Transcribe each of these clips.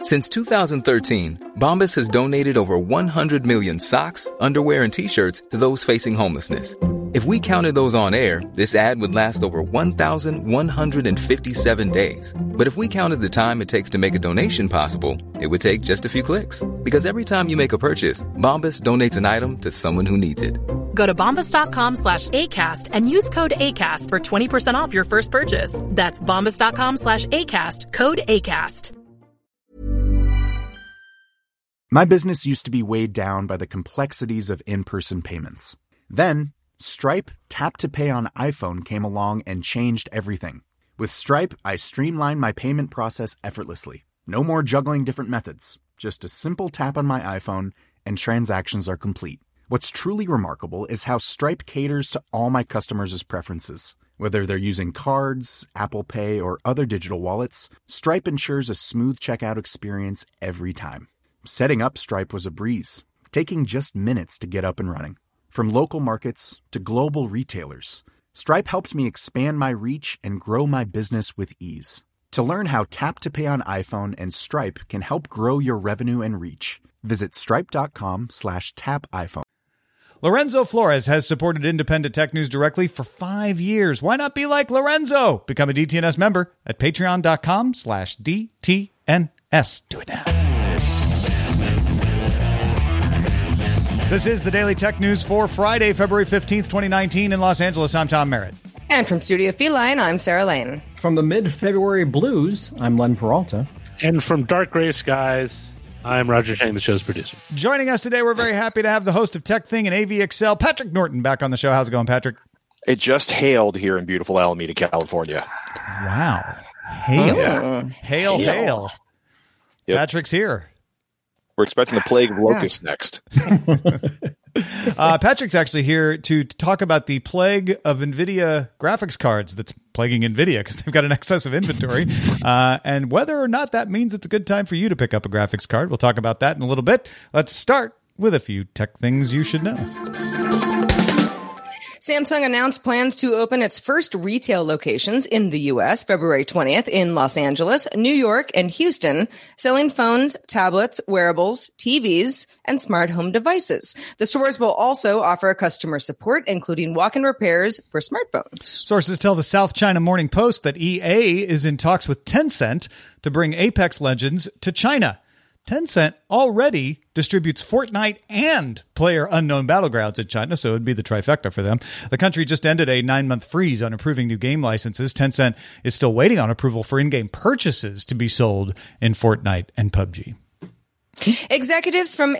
Since 2013, Bombas has donated over 100 million socks, underwear, and T-shirts to those facing homelessness. If we counted those on air, this ad would last over 1,157 days. But if we counted the time it takes to make a donation possible, it would take just a few clicks. Because every time you make a purchase, Bombas donates an item to someone who needs it. Go to bombas.com/ACAST and use code ACAST for 20% off your first purchase. That's bombas.com/ACAST, code ACAST. My business used to be weighed down by the complexities of in-person payments. Then, Stripe Tap to Pay on iPhone came along and changed everything. With Stripe, I streamlined my payment process effortlessly. No more juggling different methods. Just a simple tap on my iPhone and transactions are complete. What's truly remarkable is how Stripe caters to all my customers' preferences. Whether they're using cards, Apple Pay, or other digital wallets, Stripe ensures a smooth checkout experience every time. Setting up Stripe was a breeze, taking just minutes to get up and running. From local markets to global retailers, Stripe helped me expand my reach and grow my business with ease. To learn how Tap to Pay on iPhone and Stripe can help grow your revenue and reach, visit stripe.com/tapiphone. Lorenzo Flores has supported Independent Tech News directly for 5 years. Why not be like Lorenzo? Become a DTNS member at patreon.com/DTNS. Do it now. This is the Daily Tech News for Friday, February 15th, 2019 in Los Angeles. I'm Tom Merritt. And from Studio Feline, I'm Sarah Lane. From the mid-February blues, I'm Len Peralta. And from Dark Gray Skies, I'm Roger Chang, the show's producer. Joining us today, we're very happy to have the host of Tech Thing and AVXL, Patrick Norton, back on the show. How's it going, Patrick? It just hailed here in beautiful Alameda, California. Wow. Hail. Yeah. Hail. Yep. Patrick's here. We're expecting the plague of locusts next. Patrick's actually here to talk about the plague of NVIDIA graphics cards that's plaguing NVIDIA because they've got an excess of inventory. And whether or not that means it's a good time for you to pick up a graphics card. We'll talk about that in a little bit. Let's start with a few tech things you should know. Samsung announced plans to open its first retail locations in the U.S. February 20th in Los Angeles, New York, and Houston, selling phones, tablets, wearables, TVs, and smart home devices. The stores will also offer customer support, including walk-in repairs for smartphones. Sources tell the South China Morning Post that EA is in talks with Tencent to bring Apex Legends to China. Tencent already distributes Fortnite and PlayerUnknown Battlegrounds in China, so it would be the trifecta for them. The country just ended a 9-month freeze on approving new game licenses. Tencent is still waiting on approval for in-game purchases to be sold in Fortnite and PUBG. Executives from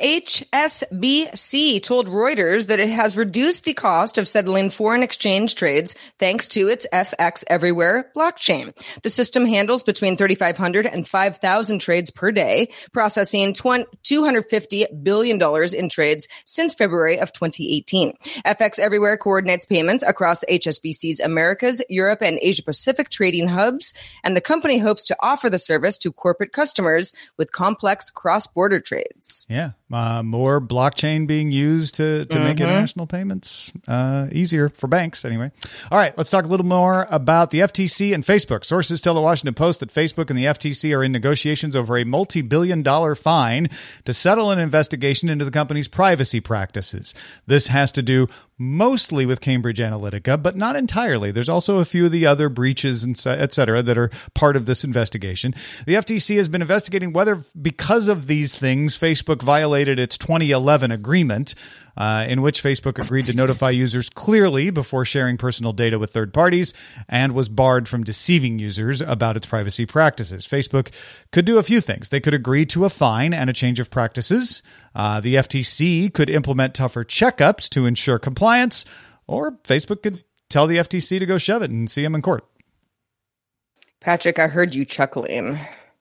HSBC told Reuters that it has reduced the cost of settling foreign exchange trades thanks to its FX Everywhere blockchain. The system handles between 3,500 and 5,000 trades per day, processing $250 billion in trades since February of 2018. FX Everywhere coordinates payments across HSBC's Americas, Europe, and Asia-Pacific trading hubs, and the company hopes to offer the service to corporate customers with complex cross-border trades. Yeah. More blockchain being used to make international payments easier for banks anyway. All right, let's talk a little more about the FTC and Facebook. Sources tell the Washington Post that Facebook and the FTC are in negotiations over a multi-billion-dollar fine to settle an investigation into the company's privacy practices. This has to do mostly with Cambridge Analytica, but not entirely. There's also a few of the other breaches, and et cetera, that are part of this investigation. The FTC has been investigating whether, because of these things, Facebook violated its 2011 agreement, in which Facebook agreed to notify users clearly before sharing personal data with third parties and was barred from deceiving users about its privacy practices. Facebook could do a few things. They could agree to a fine and a change of practices. The FTC could implement tougher checkups to ensure compliance, or Facebook could tell the FTC to go shove it and see them in court. Patrick, I heard you chuckling.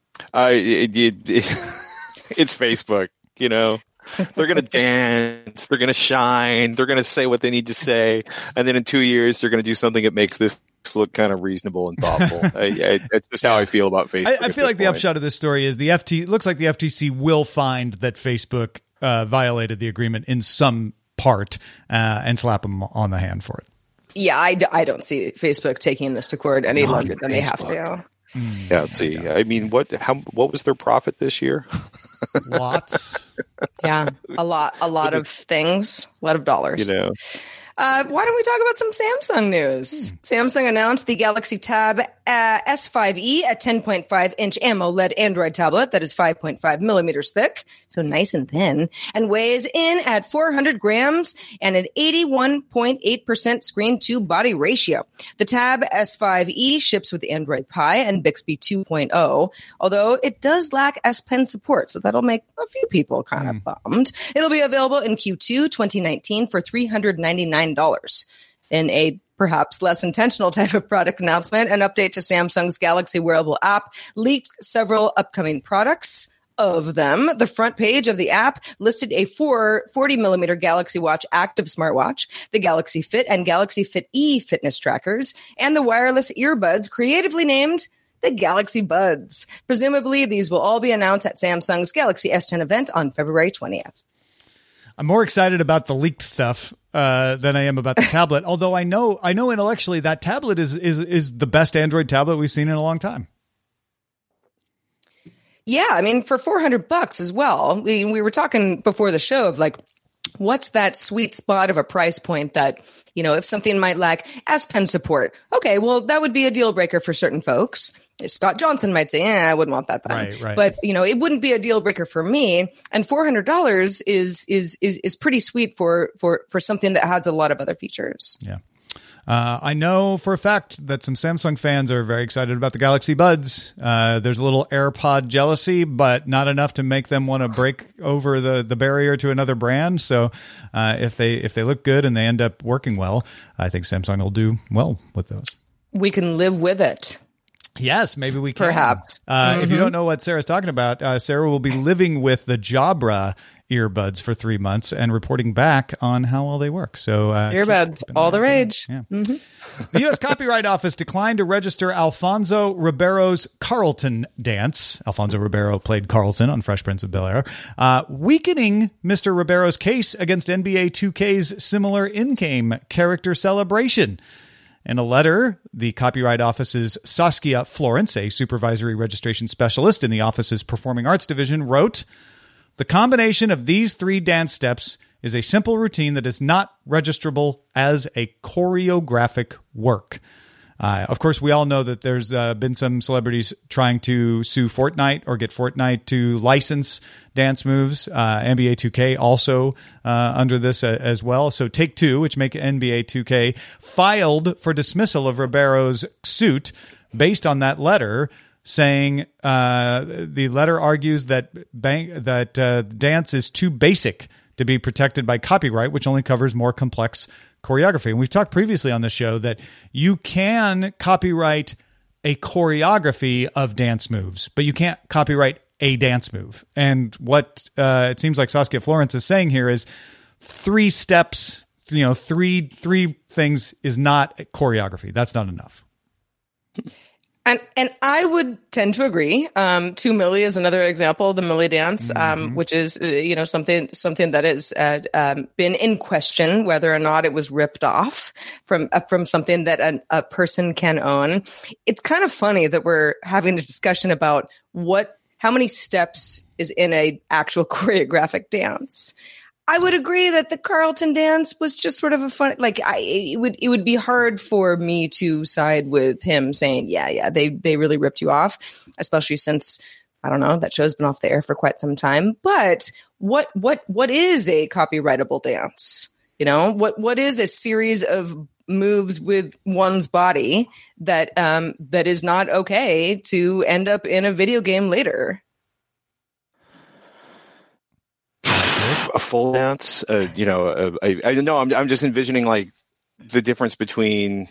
It's Facebook, you know. They're going to dance, they're going to shine, they're going to say what they need to say, and then in 2 years, they're going to do something that makes this look kind of reasonable and thoughtful. That's just how I feel about Facebook. I feel like the upshot of this story is it looks like the FTC will find that Facebook violated the agreement in some part and slap them on the hand for it. Yeah, I don't see Facebook taking this to court any longer than they have to. Yeah, let's see. I mean, what was their profit this year? Lots. Yeah, a lot of things, a lot of dollars. You know. Why don't we talk about some Samsung news? Samsung announced the Galaxy Tab S5e, a 10.5-inch AMOLED Android tablet that is 5.5 millimeters thick, so nice and thin, and weighs in at 400 grams and an 81.8% screen-to-body ratio. The Tab S5e ships with Android Pie and Bixby 2.0, although it does lack S Pen support, so that'll make a few people kind of bummed. It'll be available in Q2 2019 for $399. In a perhaps less intentional type of product announcement, an update to Samsung's Galaxy wearable app leaked several upcoming products. Of them, the front page of the app listed a 40-millimeter Galaxy Watch active smartwatch, the Galaxy Fit and Galaxy Fit E fitness trackers, and the wireless earbuds creatively named the Galaxy Buds. Presumably, these will all be announced at Samsung's Galaxy S10 event on February 20th. I'm more excited about the leaked stuff than I am about the tablet. Although I know intellectually that tablet is the best Android tablet we've seen in a long time. Yeah, I mean, for $400 as well. We were talking before the show of like, what's that sweet spot of a price point that, you know, if something might lack S Pen support, okay, well, that would be a deal breaker for certain folks. Scott Johnson might say, I wouldn't want that then. Right. But, you know, it wouldn't be a deal breaker for me. And $400 is pretty sweet for something that has a lot of other features. Yeah. I know for a fact that some Samsung fans are very excited about the Galaxy Buds. There's a little AirPod jealousy, but not enough to make them want to break over the barrier to another brand. So if they look good and they end up working well, I think Samsung will do well with those. We can live with it. Yes, maybe we can. Perhaps. If you don't know what Sarah's talking about, Sarah will be living with the Jabra earbuds for 3 months and reporting back on how well they work. So earbuds, all the rage. Yeah. The U.S. Copyright Office declined to register Alfonso Ribeiro's Carlton dance. Alfonso Ribeiro played Carlton on Fresh Prince of Bel-Air, weakening Mr. Ribeiro's case against NBA 2K's similar in-game character celebration. In a letter, the Copyright Office's Saskia Florence, a supervisory registration specialist in the office's Performing Arts Division, wrote, "The combination of these 3 dance steps is a simple routine that is not registrable as a choreographic work." Of course, we all know that there's been some celebrities trying to sue Fortnite or get Fortnite to license dance moves. NBA 2K also under this as well. So Take-Two, which make NBA 2K, filed for dismissal of Ribeiro's suit based on that letter, saying the letter argues that dance is too basic to be protected by copyright, which only covers more complex choreography. And we've talked previously on the show that you can copyright a choreography of dance moves, but you can't copyright a dance move. And what it seems like Saskia Florence is saying here is 3 steps, three things is not choreography. That's not enough. And I would tend to agree. 2 Milli is another example, the Milli dance, which is something that has been in question whether or not it was ripped off from something that a person can own. It's kind of funny that we're having a discussion about how many steps is in a actual choreographic dance. I would agree that the Carlton dance was just sort of a fun, it would be hard for me to side with him saying, they really ripped you off, especially since, I don't know, that show's been off the air for quite some time. But what is a copyrightable dance? You know, what is a series of moves with one's body that is not okay to end up in a video game later? A full dance, I know. I'm just envisioning like the difference between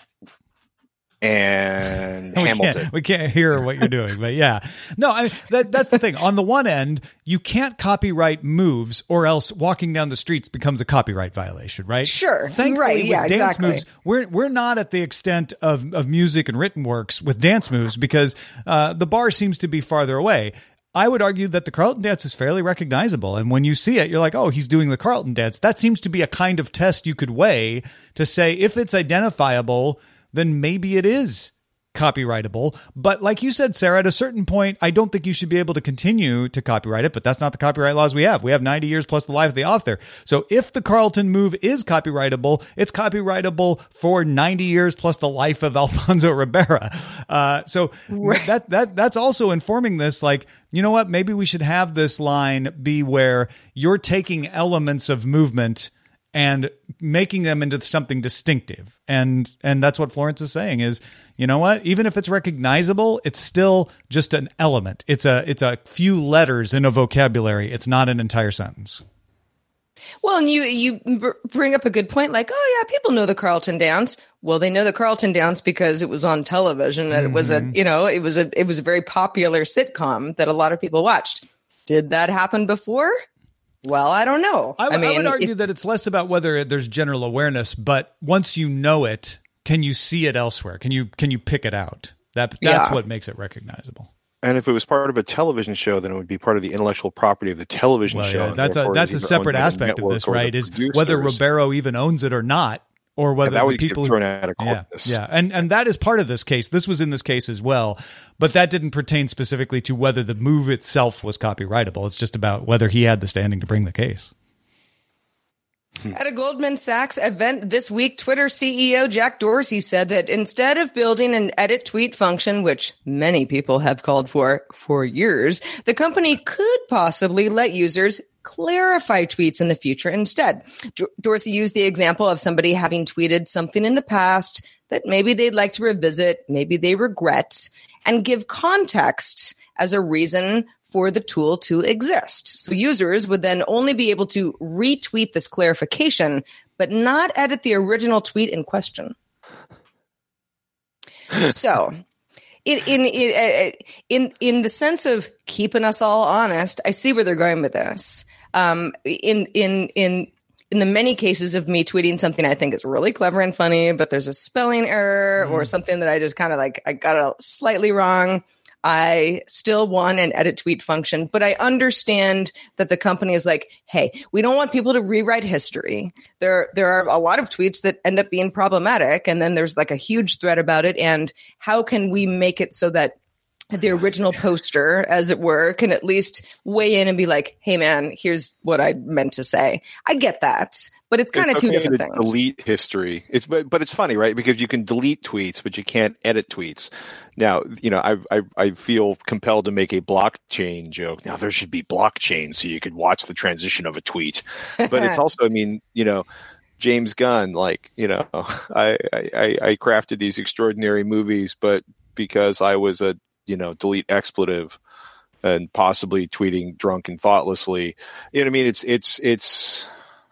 and Hamilton. We can't hear what you're doing, but yeah, no. That's the thing. On the one end, you can't copyright moves, or else walking down the streets becomes a copyright violation, right? Sure, thankfully, right? Yeah, with dance exactly. moves, we're not at the extent of music and written works with dance moves because the bar seems to be farther away. I would argue that the Carlton dance is fairly recognizable. And when you see it, you're like, oh, he's doing the Carlton dance. That seems to be a kind of test you could weigh to say if it's identifiable, then maybe it is copyrightable. But like you said, Sarah, at a certain point, I don't think you should be able to continue to copyright it, but that's not the copyright laws we have. We have 90 years plus the life of the author. So if the Carlton move is copyrightable, it's copyrightable for 90 years plus the life of Alfonso Ribeira. So that's also informing this, like, you know what, maybe we should have this line be where you're taking elements of movement and making them into something distinctive. And that's what Florence is saying is, you know what, even if it's recognizable, it's still just an element. It's a few letters in a vocabulary. It's not an entire sentence. Well, and you bring up a good point, like, oh yeah, people know the Carlton dance. Well, they know the Carlton dance because it was on television and it was a very popular sitcom that a lot of people watched. Did that happen before? Well, I don't know. I would argue that it's less about whether there's general awareness, but once you know it, can you see it elsewhere? Can you pick it out? That's what makes it recognizable. And if it was part of a television show, then it would be part of the intellectual property of the television show. Yeah, that's a separate aspect of this, right? Is whether Ribeiro even owns it or not, or whether that would the people get thrown out of court. Yeah, and that is part of this case. This was in this case as well, but that didn't pertain specifically to whether the move itself was copyrightable. It's just about whether he had the standing to bring the case. At a Goldman Sachs event this week, Twitter CEO Jack Dorsey said that instead of building an edit tweet function, which many people have called for years, the company could possibly let users clarify tweets in the future instead. Dorsey used the example of somebody having tweeted something in the past that maybe they'd like to revisit, maybe they regret, and give context as a reason for the tool to exist. So users would then only be able to retweet this clarification, but not edit the original tweet in question. So, in the sense of keeping us all honest, I see where they're going with this. In the many cases of me tweeting something I think is really clever and funny, but there's a spelling error or something that I just kind of like, I got it slightly wrong, I still want an edit tweet function, but I understand that the company is like, hey, we don't want people to rewrite history. There are a lot of tweets that end up being problematic, and then there's like a huge thread about it. And how can we make it so that the original poster, as it were, can at least weigh in and be like, hey man, here's what I meant to say. I get that, but it's kind of two different things. Delete history. But it's funny, right? Because you can delete tweets, but you can't edit tweets. Now, you know, I feel compelled to make a blockchain joke. Now there should be blockchain so you could watch the transition of a tweet. But it's also, I mean, you know, James Gunn, like, you know, I crafted these extraordinary movies, but because I was a, you know, delete expletive and possibly tweeting drunk and thoughtlessly. You know what I mean? It's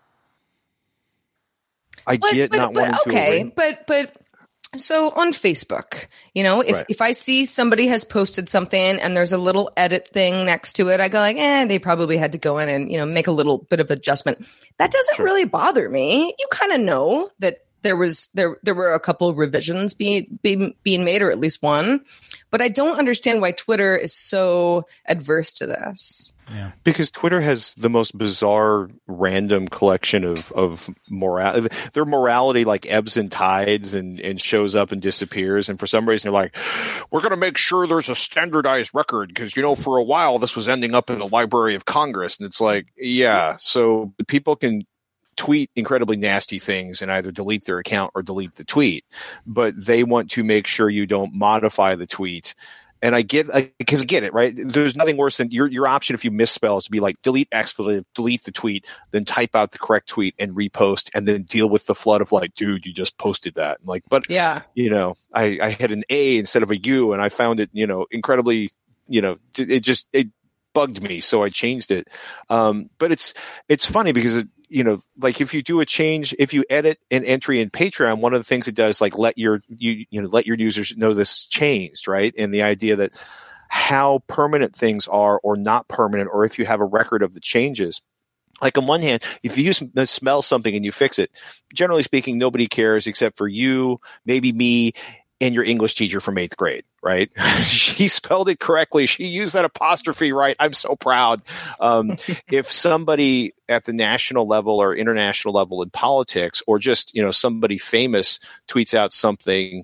I get not wanting to. Okay, but so on Facebook, you know, if I see somebody has posted something and there's a little edit thing next to it, I go like, they probably had to go in and, you know, make a little bit of adjustment. That doesn't really bother me. You kind of know that there were a couple of revisions being made, or at least one. But I don't understand why Twitter is so adverse to this. Yeah. Because Twitter has the most bizarre, random collection of morality. Their morality like ebbs and tides and shows up and disappears. And for some reason, they're like, we're going to make sure there's a standardized record because, you know, for a while this was ending up in the Library of Congress. And it's like, yeah, so people can tweet incredibly nasty things and either delete their account or delete the tweet, but they want to make sure you don't modify the tweet. And I get it, right? There's nothing worse than your option if you misspell is to be like delete expletive, delete the tweet, then type out the correct tweet and repost, and then deal with the flood of like, dude, you just posted that. I'm like, but yeah, you know, I had an A instead of a U, and I found it, you know, incredibly, you know, it bugged me, so I changed it. But it's funny because you know, like if you do a change, if you edit an entry in Patreon, one of the things it does, like let your users know this changed, right? And the idea that how permanent things are or not permanent, or if you have a record of the changes. Like on one hand, if you smell something and you fix it, generally speaking, nobody cares except for you, maybe me, and your English teacher from 8th grade, right? She spelled it correctly. She used that apostrophe right. I'm so proud. If somebody at the national level or international level in politics, or just, you know, somebody famous tweets out something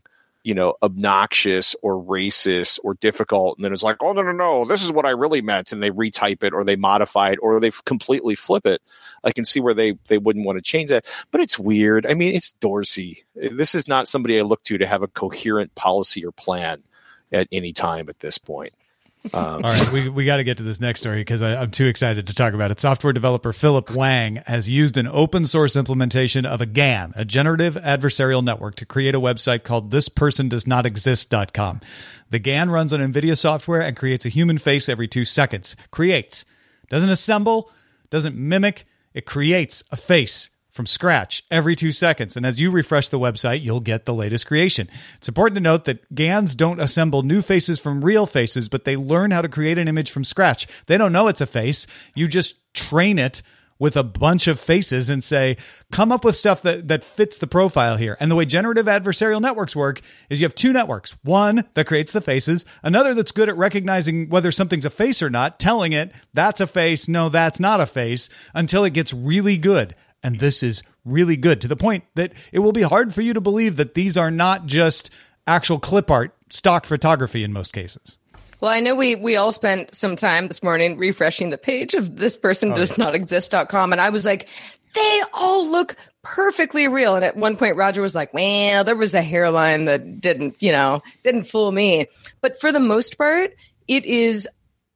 obnoxious or racist or difficult. And then it's like, oh, no, this is what I really meant. And they retype it or they modify it or they completely flip it. I can see where they wouldn't want to change that. But it's weird. I mean, it's Dorsey. This is not somebody I look to have a coherent policy or plan at any time at this point. All right, we got to get to this next story because I'm too excited to talk about it. Software developer Philip Wang has used an open source implementation of a GAN, a generative adversarial network, to create a website called thispersondoesnotexist.com. The GAN runs on NVIDIA software and creates a human face every 2 seconds. Creates. Doesn't assemble, doesn't mimic, it creates a face from scratch every 2 seconds. And as you refresh the website, you'll get the latest creation. It's important to note that GANs don't assemble new faces from real faces, but they learn how to create an image from scratch. They don't know it's a face. You just train it with a bunch of faces and say, come up with stuff that fits the profile here. And the way generative adversarial networks work is you have 2 networks. One that creates the faces, another that's good at recognizing whether something's a face or not, telling it that's a face, no, that's not a face, until it gets really good. And this is really good to the point that it will be hard for you to believe that these are not just actual clip art, stock photography in most cases. Well, I know we all spent some time this morning refreshing the page of thispersondoesnotexist.com. And I was like, they all look perfectly real. And at one point, Roger was like, well, there was a hairline that didn't fool me. But for the most part, it's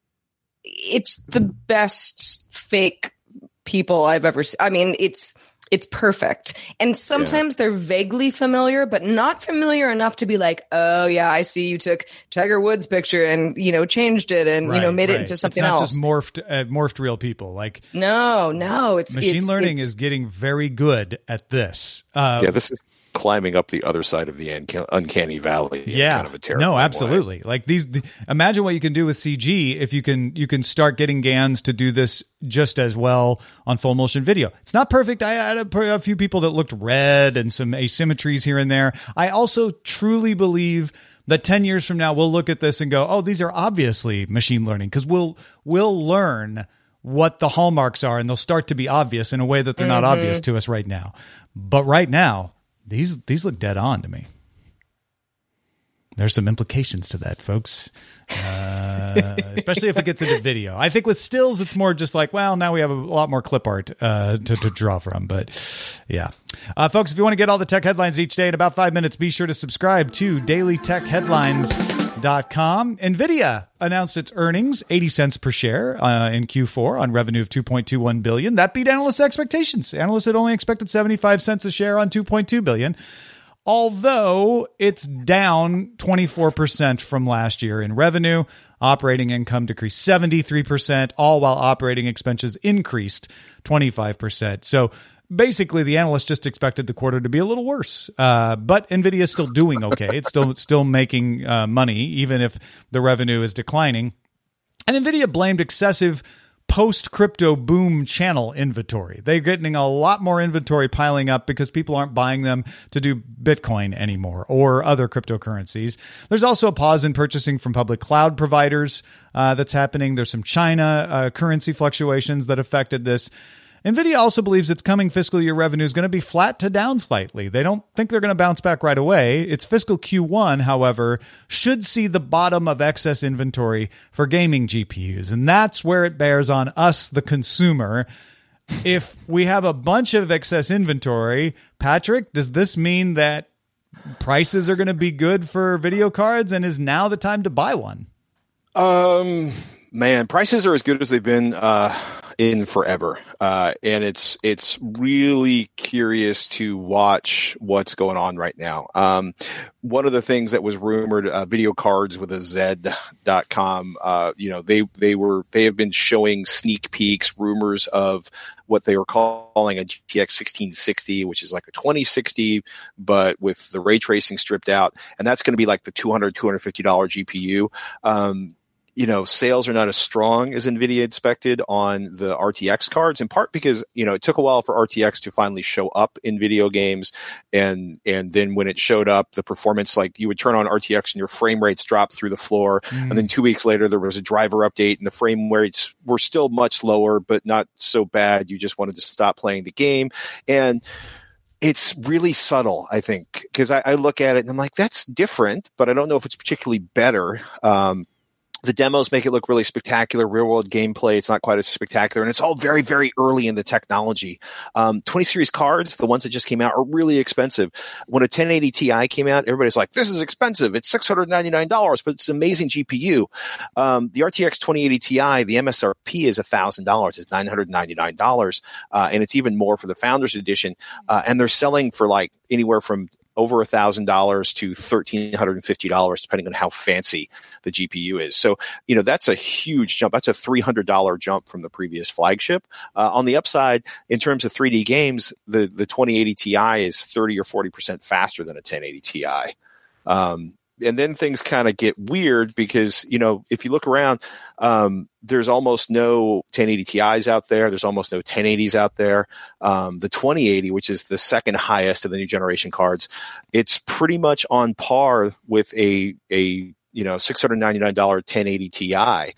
the best fake people I've ever seen. I mean, it's perfect. And sometimes they're vaguely familiar, but not familiar enough to be like, oh yeah, I see you took Tiger Woods' picture and, changed it and, made it into something else. It's not just morphed real people. Like, no, it's machine learning is getting very good at this. This is climbing up the other side of the uncanny valley. Kind of a terrible way. Absolutely. Like imagine what you can do with CG if you can start getting GANs to do this just as well on full motion video. It's not perfect. I had a few people that looked red and some asymmetries here and there. I also truly believe that 10 years from now, we'll look at this and go, oh, these are obviously machine learning, because we'll learn what the hallmarks are and they'll start to be obvious in a way that they're not obvious to us right now. But right now, These look dead on to me. There's some implications to that, folks, especially if it gets into video. I think with stills, it's more just like, well, now we have a lot more clip art to draw from. But yeah, folks, if you want to get all the tech headlines each day in about 5 minutes, be sure to subscribe to dailytechheadlines.com. NVIDIA announced its earnings, 80 cents per share in Q4 on revenue of $2.21 billion. That beat analysts' expectations. Analysts had only expected 75 cents a share on $2.2 billion. Although it's down 24% from last year in revenue, operating income decreased 73%, all while operating expenses increased 25%. So basically, the analysts just expected the quarter to be a little worse. But NVIDIA is still doing okay. It's still making money, even if the revenue is declining. And NVIDIA blamed excessive post-crypto boom channel inventory. They're getting a lot more inventory piling up because people aren't buying them to do Bitcoin anymore or other cryptocurrencies. There's also a pause in purchasing from public cloud providers that's happening. There's some China currency fluctuations that affected this. NVIDIA also believes its coming fiscal year revenue is going to be flat to down slightly. They don't think they're going to bounce back right away. Its fiscal Q1, however, should see the bottom of excess inventory for gaming GPUs. And that's where it bears on us, the consumer. If we have a bunch of excess inventory, Patrick, does this mean that prices are going to be good for video cards and is now the time to buy one? Man, prices are as good as they've been in forever. And it's really curious to watch what's going on right now. One of the things that was rumored, video cards with a Z.com, they have been showing sneak peeks, rumors of what they were calling a GTX 1660, which is like a 2060, but with the ray tracing stripped out. And that's going to be like the $250 GPU. Sales are not as strong as NVIDIA expected on the RTX cards, in part because, it took a while for RTX to finally show up in video games. And then when it showed up, the performance, like you would turn on RTX and your frame rates dropped through the floor. And then 2 weeks later, there was a driver update and the frame rates were still much lower, but not so bad. You just wanted to stop playing the game. And it's really subtle, I think, because I look at it and I'm like, that's different, but I don't know if it's particularly better. The demos make it look really spectacular. Real world gameplay, it's not quite as spectacular, and it's all very, very early in the technology. 20 series cards, the ones that just came out, are really expensive. When a 1080 Ti came out, everybody's like, this is expensive. It's $699, but it's an amazing GPU. The RTX 2080 Ti, the MSRP is $1,000. It's $999. And it's even more for the Founders Edition. And they're selling for like anywhere from over $1,000 to $1,350, depending on how fancy the GPU is. So, that's a huge jump. That's a $300 jump from the previous flagship. On the upside, in terms of 3D games, the 2080 Ti is 30 or 40% faster than a 1080 Ti. And then things kind of get weird because, if you look around, there's almost no 1080 Ti's out there. There's almost no 1080s out there. The 2080, which is the second highest of the new generation cards, it's pretty much on par with a $699 1080 Ti.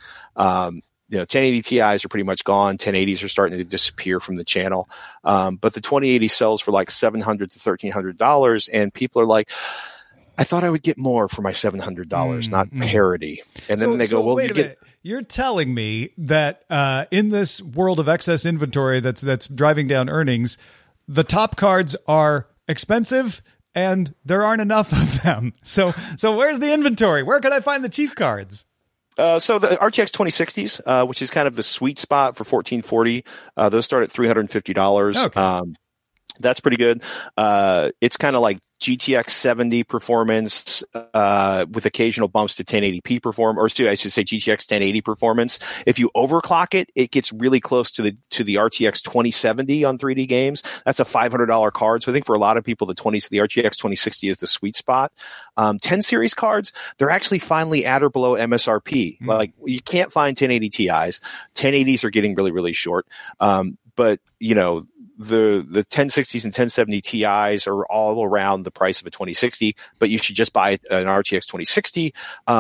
1080 Ti's are pretty much gone. 1080s are starting to disappear from the channel. But the 2080 sells for like $700 to $1,300, and people are like, I thought I would get more for my $700, not parity. And then they go, well, wait a minute. You're telling me that in this world of excess inventory that's driving down earnings, the top cards are expensive and there aren't enough of them. So where's the inventory? Where can I find the cheap cards? So the RTX 2060s, which is kind of the sweet spot for 1440, those start at $350. Okay. That's pretty good. It's kind of like GTX 70 performance with occasional bumps to 1080p performance, or I should say GTX 1080 performance. If you overclock it, it gets really close to the RTX 2070 on 3D games. That's a $500 card. So I think for a lot of people, the RTX 2060 is the sweet spot. 10 series cards, they're actually finally at or below MSRP. Like, you can't find 1080 Ti's. 1080s are getting really, really short. But the 1060s and 1070 Ti's are all around the price of a 2060, but you should just buy an RTX 2060.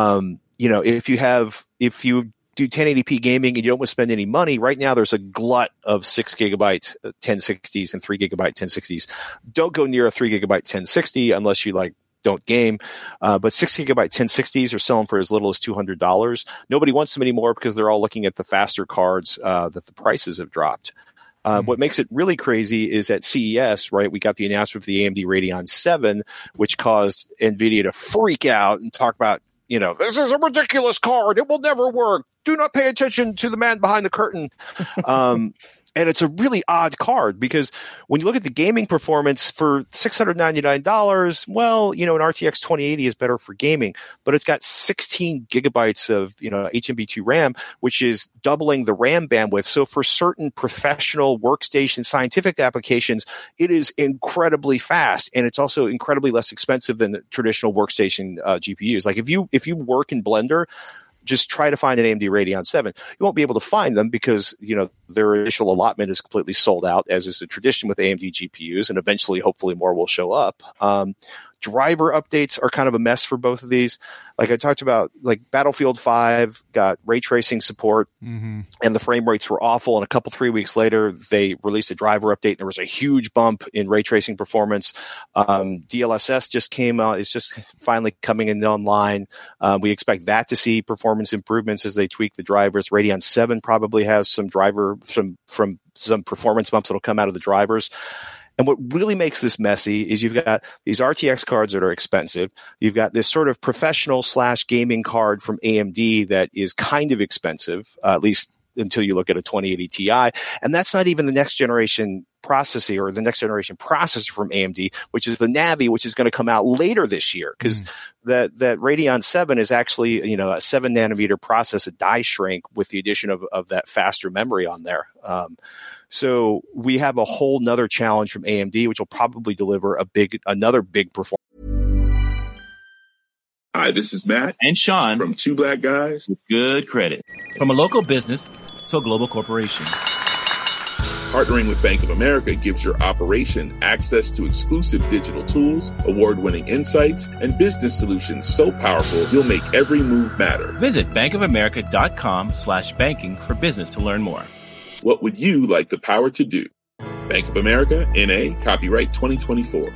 If you do 1080p gaming and you don't want to spend any money, right now there's a glut of 6 gigabyte 1060s and 3 gigabyte 1060s. Don't go near a 3 gigabyte 1060 unless you don't game. But 6 gigabyte 1060s are selling for as little as $200. Nobody wants them anymore because they're all looking at the faster cards that the prices have dropped. What makes it really crazy is at CES, right, we got the announcement for the AMD Radeon 7, which caused NVIDIA to freak out and talk about, this is a ridiculous card. It will never work. Do not pay attention to the man behind the curtain. And it's a really odd card because when you look at the gaming performance for $699, well, an RTX 2080 is better for gaming, but it's got 16 gigabytes of, HMB2 RAM, which is doubling the RAM bandwidth. So for certain professional workstation scientific applications, it is incredibly fast. And it's also incredibly less expensive than traditional workstation GPUs. Like if you work in Blender, just try to find an AMD Radeon 7. You won't be able to find them because, their initial allotment is completely sold out, as is the tradition with AMD GPUs, and eventually, hopefully, more will show up. Driver updates are kind of a mess for both of these. Like I talked about, like Battlefield 5 got ray tracing support, and the frame rates were awful. And 3 weeks later, they released a driver update, and there was a huge bump in ray tracing performance. DLSS just came out; it's just finally coming in online. We expect that to see performance improvements as they tweak the drivers. Radeon 7 probably has some some performance bumps that'll come out of the drivers. And what really makes this messy is you've got these RTX cards that are expensive. You've got this sort of professional / gaming card from AMD that is kind of expensive, at least until you look at a 2080 Ti. And that's not even the next generation processor or the next generation processor from AMD, which is the Navi, which is going to come out later this year because that Radeon 7 is actually, a 7 nanometer process, a die shrink with the addition of that faster memory on there. So we have a whole nother challenge from AMD, which will probably deliver another big performance. Hi, this is Matt and Sean from Two Black Guys with Good Credit. From a local business to a global corporation, partnering with Bank of America gives your operation access to exclusive digital tools, award-winning insights, and business solutions so powerful you'll make every move matter. Visit bankofamerica.com/banking for business to learn more. What would you like the power to do? Bank of America, N.A., copyright 2024.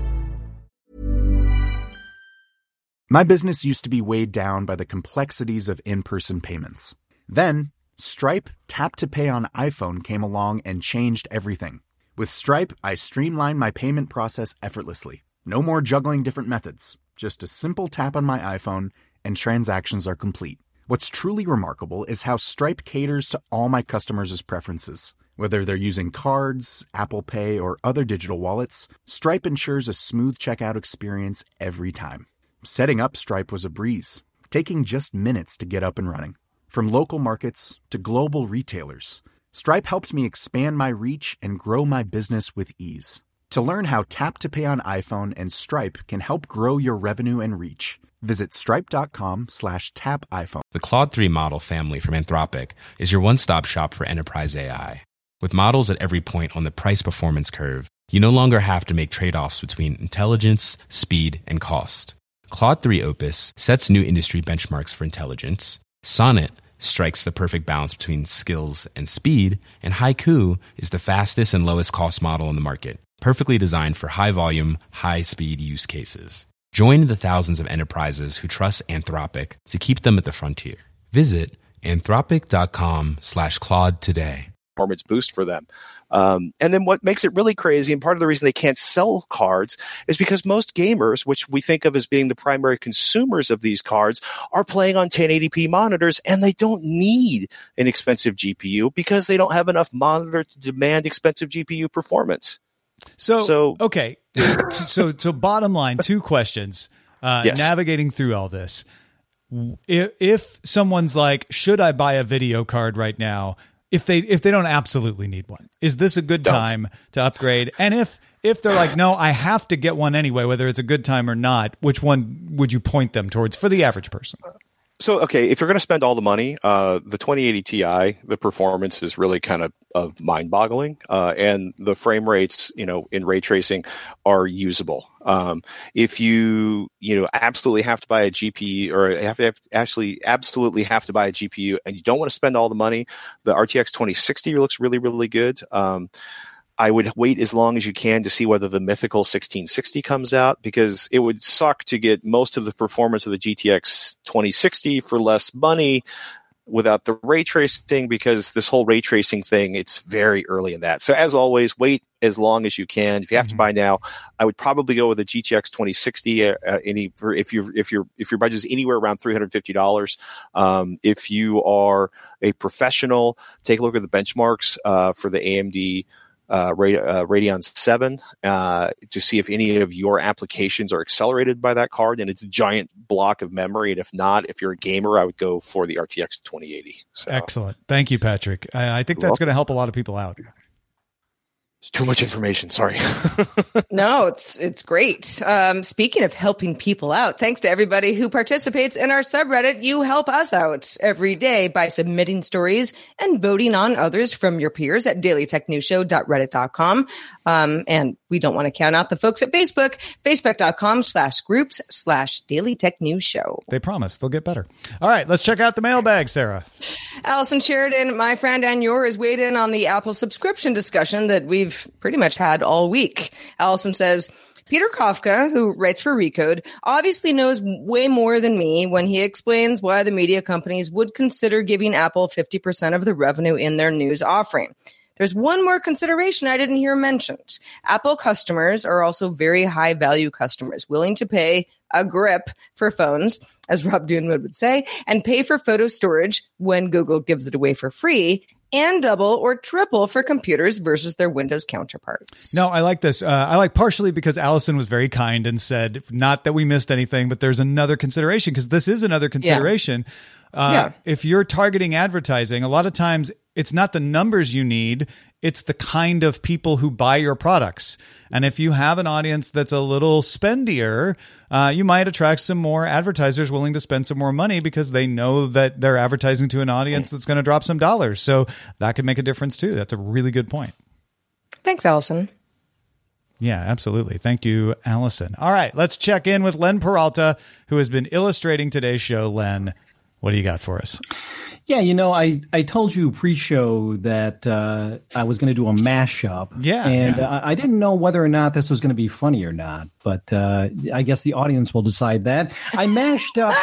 My business used to be weighed down by the complexities of in-person payments. Then, Stripe Tap to Pay on iPhone came along and changed everything. With Stripe, I streamlined my payment process effortlessly. No more juggling different methods. Just a simple tap on my iPhone and transactions are complete. What's truly remarkable is how Stripe caters to all my customers' preferences. Whether they're using cards, Apple Pay, or other digital wallets, Stripe ensures a smooth checkout experience every time. Setting up Stripe was a breeze, taking just minutes to get up and running. From local markets to global retailers, Stripe helped me expand my reach and grow my business with ease. To learn how Tap to Pay on iPhone and Stripe can help grow your revenue and reach, visit stripe.com/tapiphone. The Claude 3 model family from Anthropic is your one-stop shop for enterprise AI. With models at every point on the price-performance curve, you no longer have to make trade-offs between intelligence, speed, and cost. Claude 3 Opus sets new industry benchmarks for intelligence. Sonnet strikes the perfect balance between skills and speed. And Haiku is the fastest and lowest cost model in the market, perfectly designed for high-volume, high-speed use cases. Join the thousands of enterprises who trust Anthropic to keep them at the frontier. Visit anthropic.com/Claude today. Performance boost for them. And then what makes it really crazy, and part of the reason they can't sell cards, is because most gamers, which we think of as being the primary consumers of these cards, are playing on 1080p monitors, and they don't need an expensive GPU because they don't have enough monitor to demand expensive GPU performance. So okay. So bottom line, two questions. Yes. Navigating through all this. If someone's like, should I buy a video card right now? If they don't absolutely need one, is this a good time to upgrade? And if they're like, no, I have to get one anyway, whether it's a good time or not, which one would you point them towards for the average person? So, okay, if you're going to spend all the money, the 2080 Ti, the performance is really kind of mind-boggling, and the frame rates, in ray tracing are usable. If you absolutely have to buy a GPU, or absolutely have to buy a GPU, and you don't want to spend all the money, the RTX 2060 looks really, really good. I would wait as long as you can to see whether the mythical 1660 comes out, because it would suck to get most of the performance of the GTX 2060 for less money without the ray tracing, because this whole ray tracing thing, it's very early in that. So as always, wait as long as you can. If you have to buy now, I would probably go with a GTX 2060. If your budget is anywhere around $350. If you are a professional, take a look at the benchmarks for the AMD Radeon 7 to see if any of your applications are accelerated by that card, and it's a giant block of memory. And if not, if you're a gamer, I would go for the RTX 2080. So, excellent. Thank you, Patrick. I think that's going to help a lot of people out. It's too much information. Sorry. No, it's great. Speaking of helping people out, thanks to everybody who participates in our subreddit. You help us out every day by submitting stories and voting on others from your peers at dailytechnewsshow.reddit.com. And we don't want to count out the folks at Facebook, facebook.com/groups/dailytechnewsshow. They promise they'll get better. All right, let's check out the mailbag, Sarah. Allison Sheridan, my friend and yours, weighed in on the Apple subscription discussion that we've pretty much had all week. Allison says, Peter Kafka, who writes for Recode, obviously knows way more than me when he explains why the media companies would consider giving Apple 50% of the revenue in their news offering. There's one more consideration I didn't hear mentioned. Apple customers are also very high value customers, willing to pay a grip for phones, as Rob Doonwood would say, and pay for photo storage when Google gives it away for free, and double or triple for computers versus their Windows counterparts. No, I like this. I like partially because Allison was very kind and said, not that we missed anything, but there's another consideration, because this is another consideration. If you're targeting advertising, a lot of times it's not the numbers you need, it's the kind of people who buy your products. And if you have an audience that's a little spendier, you might attract some more advertisers willing to spend some more money because they know that they're advertising to an audience that's going to drop some dollars. So that could make a difference too. That's a really good point. Thanks, Allison. Yeah, absolutely. Thank you, Allison. All right, let's check in with Len Peralta, who has been illustrating today's show. Len, what do you got for us? Yeah, I told you pre-show that I was going to do a mashup. Yeah. And I didn't know whether or not this was going to be funny or not, but I guess the audience will decide that. I mashed up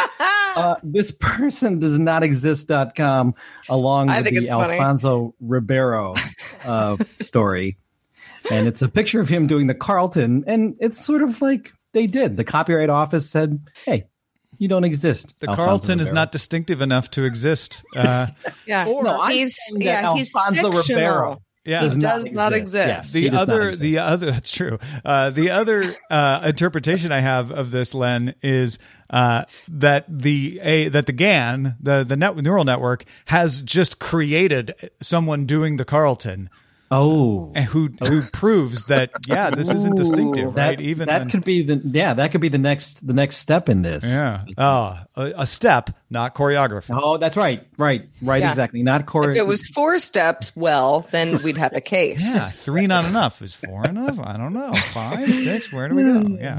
thispersondoesnotexist.com along with the Alfonso Ribeiro story. And it's a picture of him doing the Carlton, and it's sort of like they did. The Copyright Office said, hey, you don't exist. The Carlton is not distinctive enough to exist. He's Alfonso Ribeiro. Yeah, does not exist. Yes, the other that's true. The other interpretation I have of this, Len, is that the GAN, the neural network, has just created someone doing the Carlton. Oh, and who proves that this isn't distinctive, right? Even that could be the next step in this. Yeah. A step, not choreography. Oh, that's right. Yeah. Exactly. Not choreography. If it was 4 steps, then we'd have a case. Yeah, 3 not enough. Is 4 enough? I don't know. 5, 6. Where do we go? Yeah.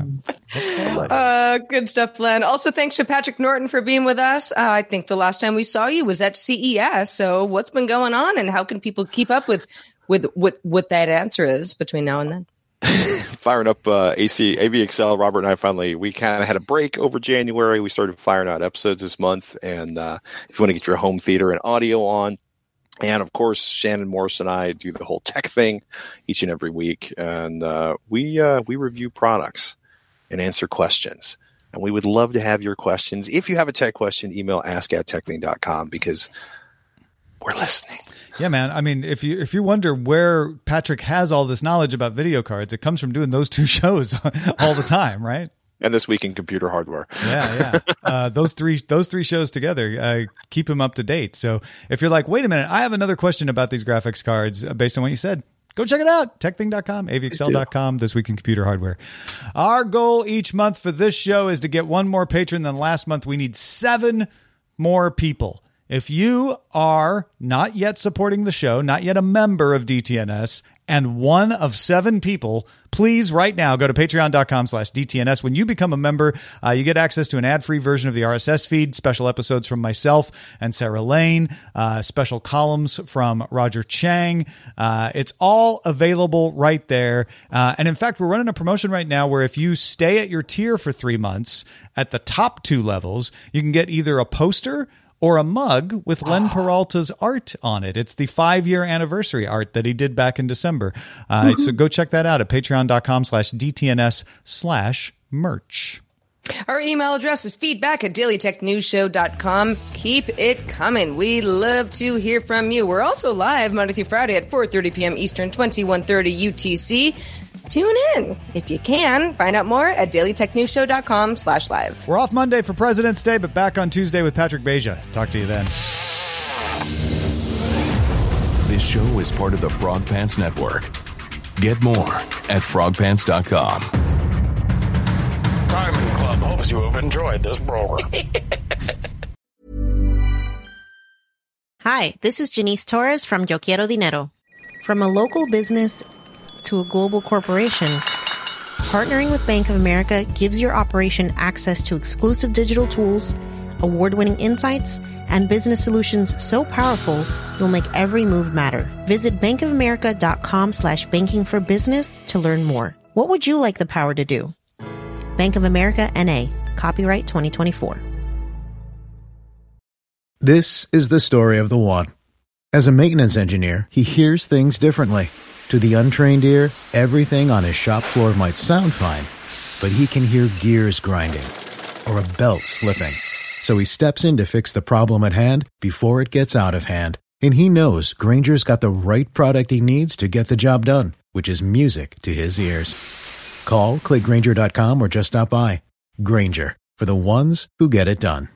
Good stuff, Len. Also, thanks to Patrick Norton for being with us. I think the last time we saw you was at CES. So, what's been going on, and how can people keep up with what that answer is between now and then? Firing up AVXL. Robert and I we kind of had a break over January. We started firing out episodes this month. And if you want to get your home theater and audio on, and of course, Shannon Morris and I do the whole tech thing each and every week. And we review products and answer questions. And we would love to have your questions. If you have a tech question, email ask@techthing.com because we're listening. Yeah, man. I mean, if you wonder where Patrick has all this knowledge about video cards, it comes from doing those 2 shows all the time, right? And This Week in Computer Hardware. Yeah. Those three shows together keep him up to date. So if you're like, wait a minute, I have another question about these graphics cards based on what you said, go check it out. Techthing.com, avxl.com, This Week in Computer Hardware. Our goal each month for this show is to get 1 more patron than last month. We need 7 more people. If you are not yet supporting the show, not yet a member of DTNS, and one of 7 people, please right now go to patreon.com/DTNS. When you become a member, you get access to an ad-free version of the RSS feed, special episodes from myself and Sarah Lane, special columns from Roger Chang. It's all available right there. And in fact, we're running a promotion right now where if you stay at your tier for 3 months at the top 2 levels, you can get either a poster or a mug with Len Peralta's art on it. It's the 5-year anniversary art that he did back in December. So go check that out at patreon.com/DTNS/merch. Our email address is feedback@dailytechnewsshow.com. Keep it coming. We love to hear from you. We're also live Monday through Friday at 4:30 p.m. Eastern, 21:30 UTC. Tune in if you can. Find out more at dailytechnewsshow.com/live. We're off Monday for President's Day, but back on Tuesday with Patrick Beja. Talk to you then. This show is part of the Frog Pants Network. Get more at frogpants.com. Diamond Club hopes you have enjoyed this program. Hi, this is Janice Torres from Yo Quiero Dinero. From a local business to a global corporation, partnering with Bank of America gives your operation access to exclusive digital tools, award-winning insights, and business solutions so powerful you'll make every move matter. Visit bankofamerica.com/banking for business to learn more. What would you like the power to do? Bank of America, N.A. Copyright 2024. This is the story of the one. As a maintenance engineer, he hears things differently. To the untrained ear, everything on his shop floor might sound fine, but he can hear gears grinding or a belt slipping. So he steps in to fix the problem at hand before it gets out of hand. And he knows Grainger's got the right product he needs to get the job done, which is music to his ears. Call, click Grainger.com, or just stop by. Grainger, for the ones who get it done.